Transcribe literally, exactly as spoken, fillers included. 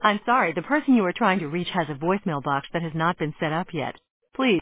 I'm sorry, the person you are trying to reach has a voicemail box that has not been set up yet. Please